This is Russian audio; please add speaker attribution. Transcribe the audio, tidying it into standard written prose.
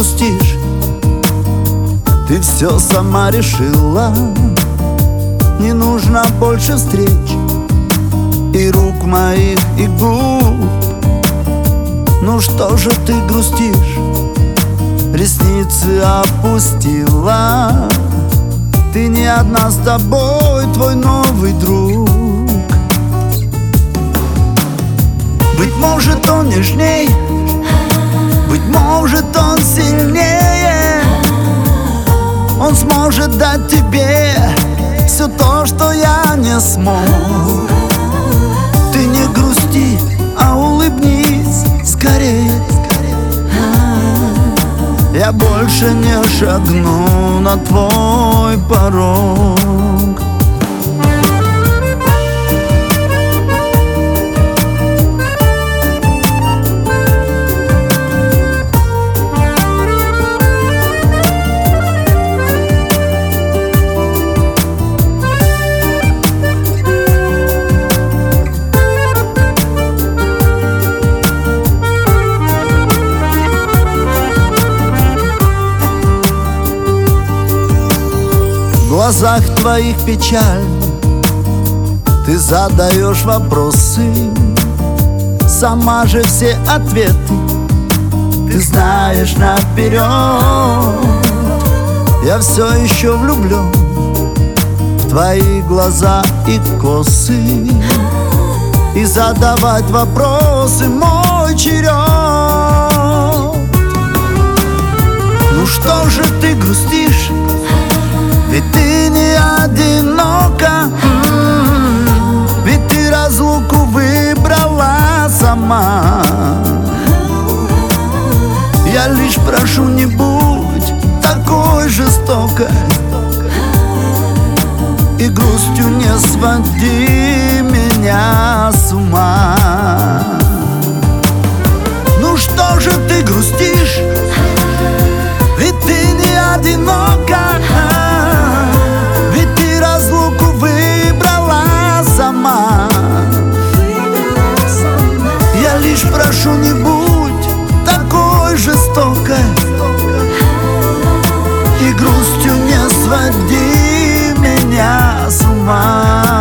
Speaker 1: грустишь, ты все сама решила. Не нужно больше встреч и рук моих, и губ. Ну что же ты грустишь, ресницы опустила? Ты не одна, с тобой твой новый друг. Быть может, он нежней, быть может, он сильнее. Он сможет дать тебе все то, что я не смог. Ты не грусти, а улыбнись скорее. Я больше не шагну на твой порог. В глазах твоих печаль, ты задаешь вопросы, сама же все ответы ты знаешь наперед. Я все еще влюблен в твои глаза и косы, и задавать вопросы мой черед. Ну что же ты грустишь, ведь ты не одинока, ведь ты разлуку выбрала сама. Я лишь прошу, не будь такой жестокой, и грустью не своди меня с ума. Ну что же ты грустишь, ведь ты не одинока, ведь ты разлуку выбрала сама. Я лишь прошу, не будь такой жестокой, и грустью не своди меня с ума.